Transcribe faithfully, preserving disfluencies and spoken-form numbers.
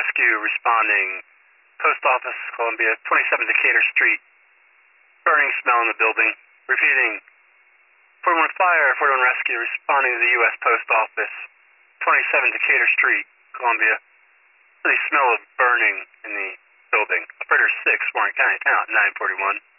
Rescue responding. Post Office, Columbia, twenty-seven Decatur Street. Burning smell in the building. Repeating. forty-one Fire, forty-one Rescue responding to the U S Post Office. twenty-seven Decatur Street, Columbia. The smell of burning in the building. Operator six, Warren County Town, nine forty-one.